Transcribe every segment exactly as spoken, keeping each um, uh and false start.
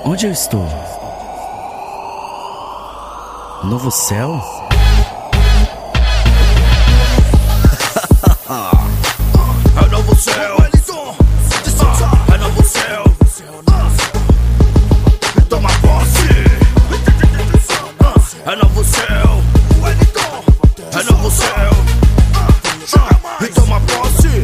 Onde eu estou? Novo céu? É novo céu, é novo céu. Toma posse. É novo céu, é novo céu. E toma posse.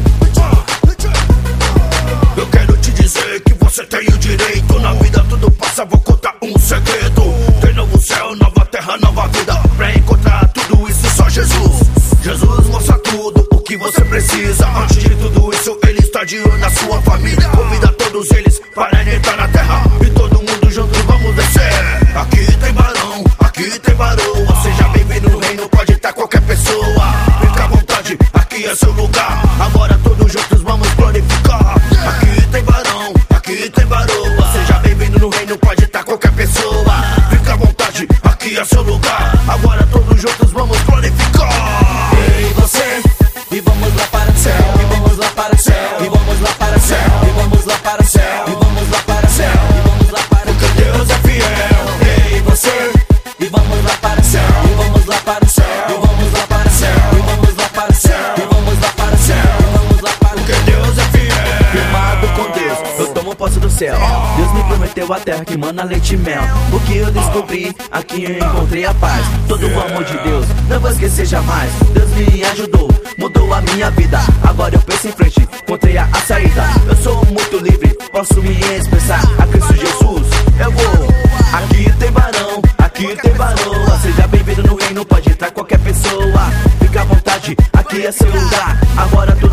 Eu quero te dizer que você tem o direito. Na vida tudo passa, vou contar um segredo. Tem novo céu, nova terra, nova vida. Pra encontrar tudo isso só Jesus. Jesus mostra tudo o que você precisa. Antes de tudo isso, ele está de olho na sua família. Convida todos eles para entrar na terra. E todo mundo juntos vamos descer. Aqui tem barão, aqui tem baroa. Seja bem-vindo no reino, pode estar qualquer pessoa. Fica à vontade, aqui é seu lugar. Agora todos juntos vamos glorificar. Aqui tem barão, aqui tem baroa. Seja bem-vindo no reino, pode estar qualquer pessoa. Fica à vontade, aqui é seu lugar. Agora todos juntos vamos glorificar. Eu e você, e vamos lá para o céu, e vamos lá para o céu, e vamos lá para o céu, e vamos lá para o céu, e vamos lá para o céu, e vamos lá para o céu, porque Deus é fiel. Eu e você, e vamos lá para o céu, e vamos lá para o céu, e vamos lá para o céu, e vamos lá para o céu, e vamos lá para o céu, e vamos lá para o céu, porque Deus é fiel. Firmado com Deus, eu tomo posse do céu. Deus me prometeu a terra que mana leite e mel. O que eu descobri, aqui eu encontrei a paz. Todo o amor de Deus, não vou esquecer jamais. Deus me ajudou, mudou a minha vida. Agora eu penso em frente, encontrei a, a saída. Eu sou muito livre, posso me expressar. A Cristo Jesus, eu vou. Aqui tem barão, aqui tem baroa. Seja bem-vindo no reino, pode entrar qualquer pessoa. Fica à vontade, aqui é seu lugar. Agora